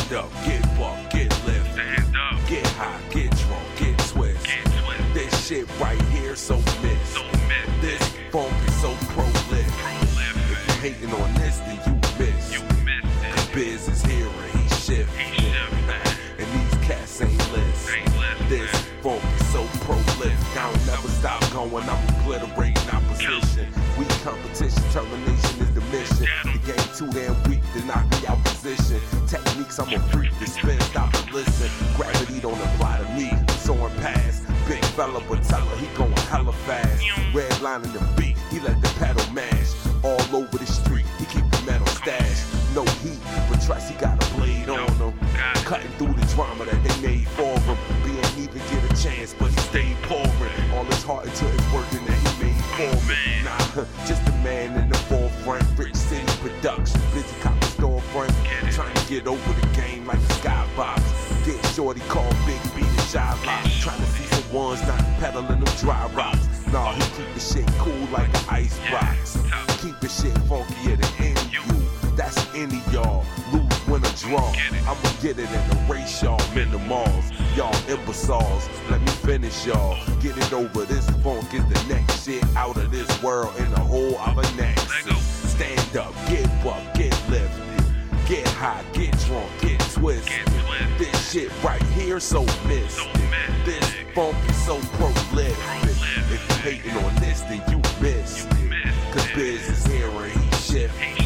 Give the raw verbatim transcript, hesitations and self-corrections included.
Stand up, get buck, get lift. Stand up, get high, get drunk, get twist. get twist. This shit right here so miss. So miss. This funk is so prolific. Prolific. If you hating on this, then you miss. You missed it. Biz is here and he shifting. He shifting. And these cats ain't list. Ain't listening. This funk is so prolific. I don't never stop going, I'm obliterating opposition. Weak competition, termination is the mission. The game too damn weak to knock me out position. Techniques, I'm a freak to spin, stop and listen. Gravity don't apply to me, soaring past. Big fella, but tell her he going hella fast. Redlining the beat, he let the pedal mash. All over the street, he keep the metal stash. No heat, but trust he got a blade on him. Cutting through the drama that they made for him. Being even get a chance, but he stayed pouring. All his heart into his working that he made for me. Nah, just a man in the forefront. Rich City Productions, busy copy storefront. Trying to get over the game like a skybox. Get shorty called Big B the shy box. Trying to see some ones not peddling them dry rocks. Nah, he keep the shit cool like an ice box. Keep the shit funkier than any you. That's any y'all. Lose, win or draw. I'ma get it and erase y'all minimals. Y'all imbeciles. Let me finish y'all. Get it over. This funk is the next shit out of this world in a whole other nexus. Stand up, get buck, get lifted. Get high, get drunk, get twisted. This shit right here so mystic. This funk is so prolific. If you hating on this, then you miss it. Cause Biz is here and he shifting.